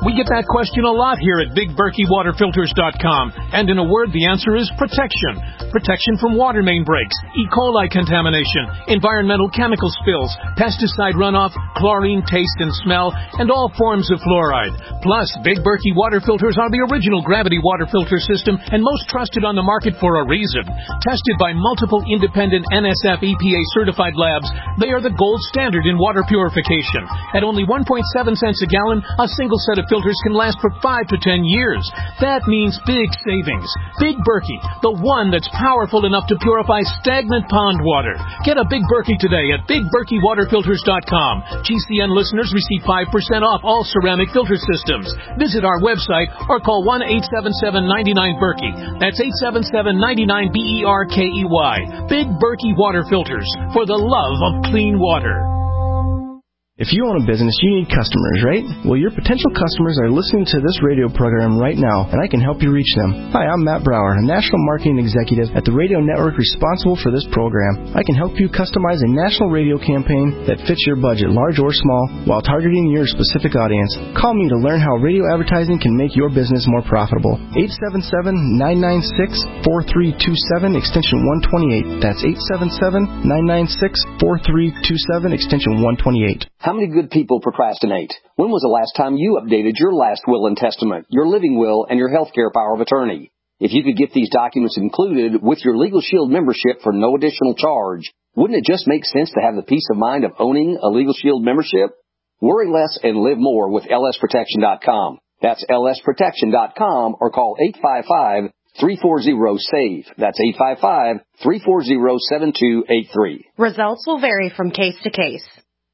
We get that question a lot here at Big Berkey Water Filters dot com. And in a word, the answer is protection. Protection from water main breaks, E. coli contamination, environmental chemical spills, pesticide runoff, chlorine taste and smell, and all forms of fluoride. Plus, Big Berkey Water Filters are the original gravity water filter system and most trusted on the market for a reason. Tested by multiple independent N S F E P A certified labs, they are the gold standard in water purification. At only one point seven cents a gallon, a single set of filters can last for five to ten years. That means big savings. Big Berkey, the one that's powerful enough to purify stagnant pond water. Get a Big Berkey today at Big Berkey Water Filters dot com. G C N listeners receive five percent off all ceramic filter systems. Visit our website or call one eight seven seven, nine nine, Berkey. That's eight seven seven, nine nine, B E R K E Y. Big Berkey Water Filters, for the love of clean water. If you own a business, you need customers, right? Well, your potential customers are listening to this radio program right now, and I can help you reach them. Hi, I'm Matt Brower, a national marketing executive at the radio network responsible for this program. I can help you customize a national radio campaign that fits your budget, large or small, while targeting your specific audience. Call me to learn how radio advertising can make your business more profitable. eight seven seven, nine nine six, four three two seven, extension one twenty-eight. That's eight seven seven, nine nine six, four three two seven, extension one twenty-eight. How many good people procrastinate? When was the last time you updated your last will and testament, your living will, and your health care power of attorney? If you could get these documents included with your Legal Shield membership for no additional charge, wouldn't it just make sense to have the peace of mind of owning a Legal Shield membership? Worry less and live more with L S protection dot com. That's L S protection dot com or call eight five five, three four zero, SAVE. That's eight five five, three four zero, seven two eight three. Results will vary from case to case.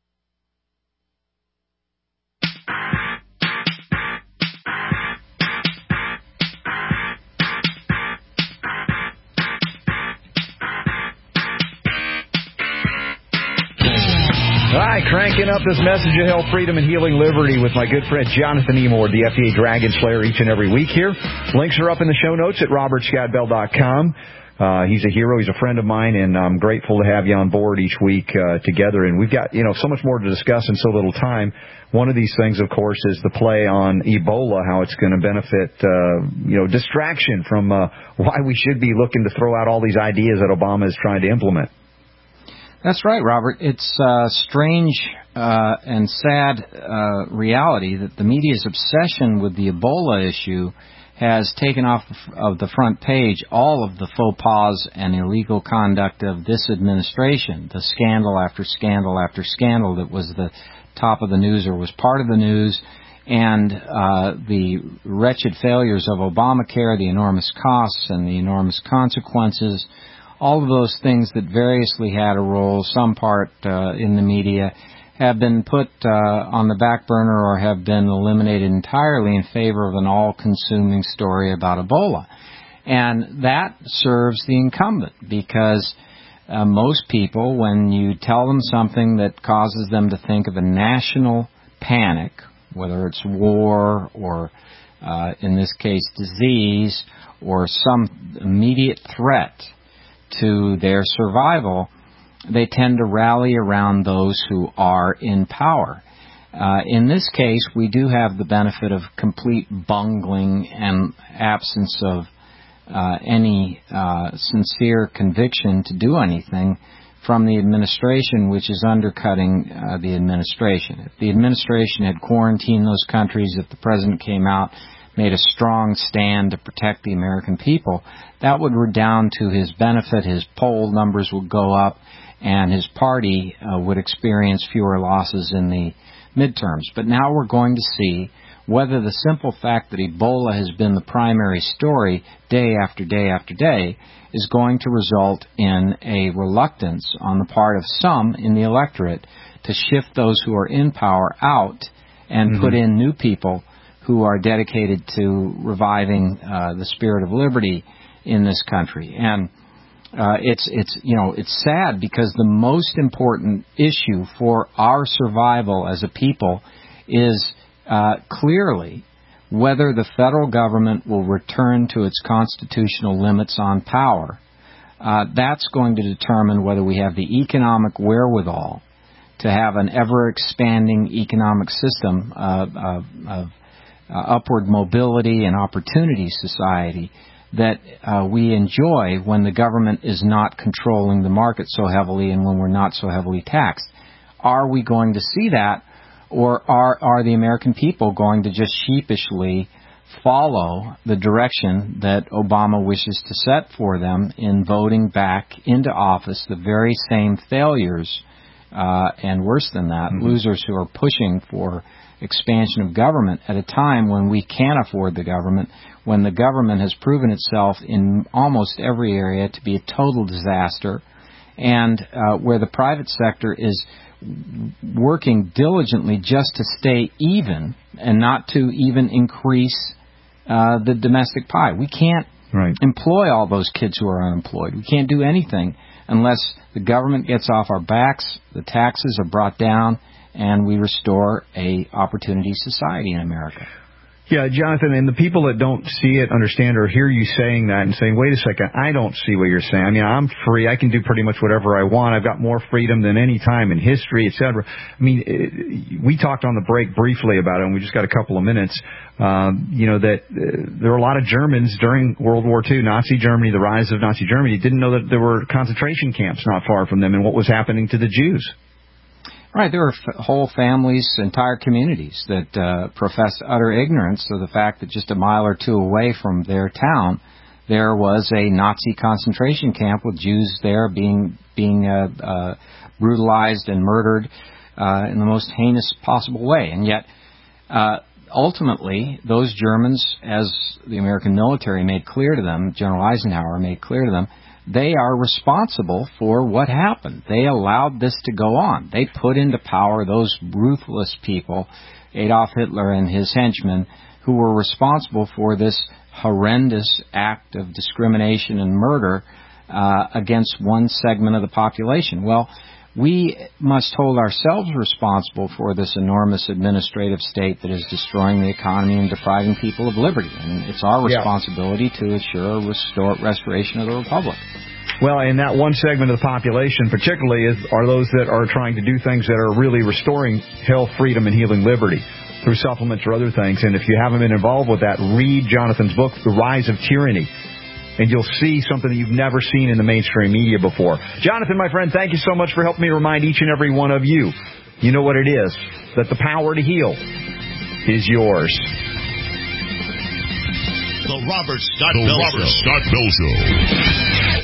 All right, cranking up this message of health, freedom, and healing liberty with my good friend Jonathan Emord, the F D A Dragon Slayer, each and every week here. Links are up in the show notes at robert scott bell dot com. Uh, he's a hero. He's a friend of mine, and I'm grateful to have you on board each week uh, together. And we've got, you know, so much more to discuss in so little time. One of these things, of course, is the play on Ebola, how it's going to benefit, uh, you know, distraction from uh, why we should be looking to throw out all these ideas that Obama is trying to implement. That's right, Robert. It's a strange uh, and sad uh, reality that the media's obsession with the Ebola issue has taken off of the front page all of the faux pas and illegal conduct of this administration, the scandal after scandal after scandal that was the top of the news or was part of the news, and uh, the wretched failures of Obamacare, the enormous costs and the enormous consequences. All of those things that variously had a role, some part uh, in the media, have been put uh, on the back burner or have been eliminated entirely in favor of an all-consuming story about Ebola. And that serves the incumbent because uh, most people, when you tell them something that causes them to think of a national panic, whether it's war or, uh, in this case, disease or some immediate threat to their survival, they tend to rally around those who are in power. Uh, in this case, we do have the benefit of complete bungling and absence of uh, any uh, sincere conviction to do anything from the administration, which is undercutting uh, the administration. If the administration had quarantined those countries, if the president came out, made a strong stand to protect the American people, that would redound to his benefit. His poll numbers would go up, and his party uh, would experience fewer losses in the midterms. But now we're going to see whether the simple fact that Ebola has been the primary story day after day after day is going to result in a reluctance on the part of some in the electorate to shift those who are in power out and mm-hmm. put in new people who are dedicated to reviving uh, the spirit of liberty in this country. And uh, it's it's you know it's sad because the most important issue for our survival as a people is uh, clearly whether the federal government will return to its constitutional limits on power. Uh, that's going to determine whether we have the economic wherewithal to have an ever-expanding economic system uh, of, of uh, upward mobility and opportunity society that uh, we enjoy when the government is not controlling the market so heavily and when we're not so heavily taxed. Are we going to see that, or are, are the American people going to just sheepishly follow the direction that Obama wishes to set for them in voting back into office the very same failures, uh, and worse than that, mm-hmm. losers who are pushing for expansion of government at a time when we can't afford the government, when the government has proven itself in almost every area to be a total disaster, and uh, where the private sector is working diligently just to stay even and not to even increase uh, the domestic pie. We can't right. employ all those kids who are unemployed. We can't do anything unless the government gets off our backs, the taxes are brought down, and we restore a opportunity society in America. Yeah, Jonathan, and the people that don't see it, understand, or hear you saying that and saying, wait a second, I don't see what you're saying. I mean, I'm free. I can do pretty much whatever I want. I've got more freedom than any time in history, et cetera. I mean, it, we talked on the break briefly about it, and we just got a couple of minutes, um, you know, that uh, there were a lot of Germans during World War Two, Nazi Germany, the rise of Nazi Germany, didn't know that there were concentration camps not far from them and what was happening to the Jews. Right, there were f- whole families, entire communities that uh, professed utter ignorance of the fact that just a mile or two away from their town, there was a Nazi concentration camp with Jews there being being uh, uh, brutalized and murdered uh, in the most heinous possible way. And yet, uh, ultimately, those Germans, as the American military made clear to them, General Eisenhower made clear to them, they are responsible for what happened. They allowed this to go on. They put into power those ruthless people, Adolf Hitler and his henchmen, who were responsible for this horrendous act of discrimination and murder uh, against one segment of the population. Well, we must hold ourselves responsible for this enormous administrative state that is destroying the economy and depriving people of liberty. And it's our responsibility yeah. to assure a restore, restoration of the republic. Well, and that one segment of the population particularly is, are those that are trying to do things that are really restoring health, freedom, and healing liberty through supplements or other things. And if you haven't been involved with that, read Jonathan's book, The Rise of Tyranny. And you'll see something that you've never seen in the mainstream media before. Jonathan, my friend, thank you so much for helping me remind each and every one of you. You know what it is, that the power to heal is yours. The Robert Scott the Bell Robert Show. Scott Bell Show.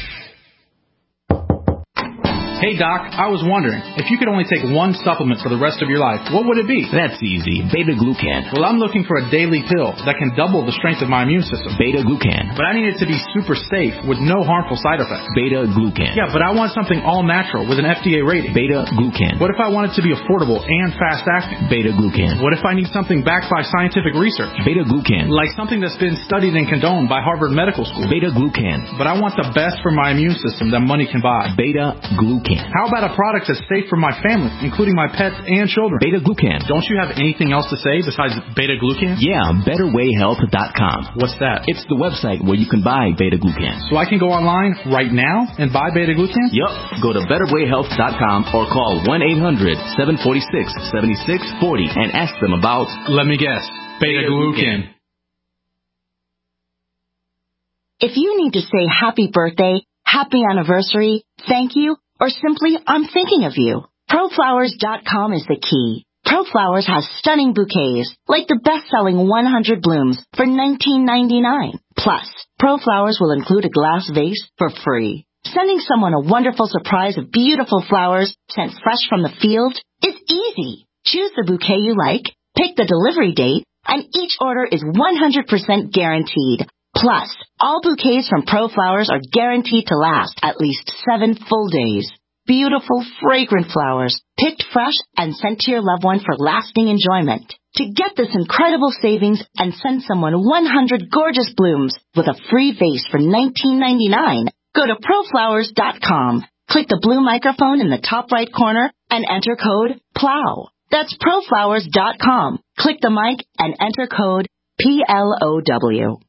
Hey, Doc, I was wondering, if you could only take one supplement for the rest of your life, what would it be? That's easy. Beta-glucan. Well, I'm looking for a daily pill that can double the strength of my immune system. Beta-glucan. But I need it to be super safe with no harmful side effects. Beta-glucan. Yeah, but I want something all-natural with an F D A rating. Beta-glucan. What if I want it to be affordable and fast-acting? Beta-glucan. What if I need something backed by scientific research? Beta-glucan. Like something that's been studied and condoned by Harvard Medical School. Beta-glucan. But I want the best for my immune system that money can buy. Beta-glucan. How about a product that's safe for my family, including my pets and children? Beta-glucan. Don't you have anything else to say besides beta-glucan? Yeah, better way health dot com. What's that? It's the website where you can buy beta-glucan. So I can go online right now and buy beta-glucan? Yup. Go to better way health dot com or call one eight hundred seven four six seven six four zero and ask them about... Let me guess. Beta-glucan. If you need to say happy birthday, happy anniversary, thank you, or simply, I'm thinking of you, pro flowers dot com is the key. ProFlowers has stunning bouquets, like the best-selling one hundred blooms for nineteen ninety-nine. Plus, ProFlowers will include a glass vase for free. Sending someone a wonderful surprise of beautiful flowers sent fresh from the field is easy. Choose the bouquet you like, pick the delivery date, and each order is one hundred percent guaranteed. Plus, all bouquets from ProFlowers are guaranteed to last at least seven full days. Beautiful, fragrant flowers, picked fresh and sent to your loved one for lasting enjoyment. To get this incredible savings and send someone one hundred gorgeous blooms with a free vase for nineteen ninety-nine, go to pro flowers dot com. Click the blue microphone in the top right corner and enter code PLOW. That's pro flowers dot com. Click the mic and enter code P L O W.